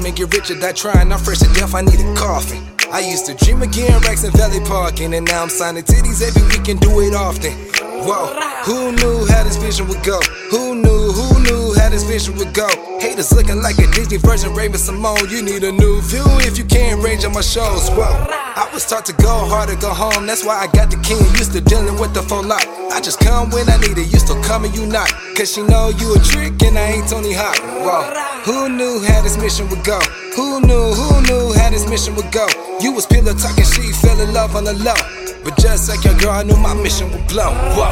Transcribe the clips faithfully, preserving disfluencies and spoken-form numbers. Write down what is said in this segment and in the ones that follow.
investment, get rich or die trying. I'm fresh to death, I need a coffin. I used to dream of getting racks in Valley Parking, and now I'm signing titties every week and do it often. Whoa, who knew how this vision would go? Who knew, who knew how this vision would go? Haters looking like a Disney version, Raven Simone. You need a new view if you can't range on my shows. Whoa, I was taught to go hard or go home. That's why I got the king, used to dealing with the full lot. I just come when I need it, you still come and you not. Cause she know you a trick and I ain't Tony Hawk. Whoa, who knew how this mission would go? Who knew, who knew how this mission would go? You was pillow talking, she fell in love on the low. But just like your girl, I knew my mission would blow. Whoa.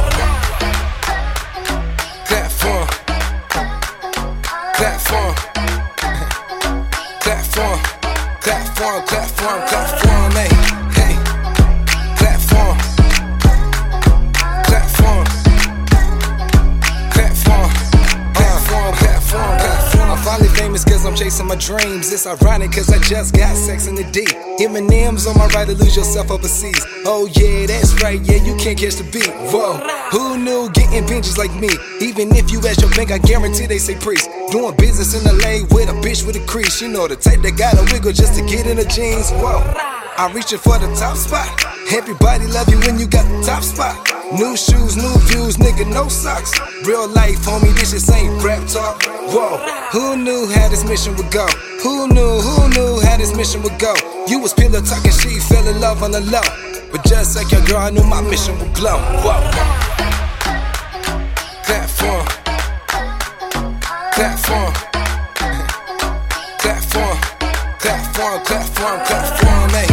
Platform. Platform. Platform. Platform, platform, platform, hey, hey. Platform. Platform. Platform. Platform, platform, platform. I'm finally famous cause I'm chasing my dreams. It's ironic cause I just got sex in the D. Eminem's on my right to lose yourself overseas. Oh yeah, that's right, yeah, you can't catch the beat. Whoa, who knew getting binges like me? Even if you ask your bank, I guarantee they say priest. Doing business in L A with a bitch with a crease. You know the type that gotta wiggle just to get in the jeans. Whoa, I'm reaching for the top spot. Everybody love you when you got the top spot. New shoes, new views, nigga, no socks. Real life, homie, this just ain't rap talk. Whoa, who knew how this mission would go? Who knew, who knew how this mission would go? You was pillow talking, she fell in love on the low. But just like your girl, I knew my mission would blow. Whoa. Platform. Platform. Platform. Platform, platform, platform, hey.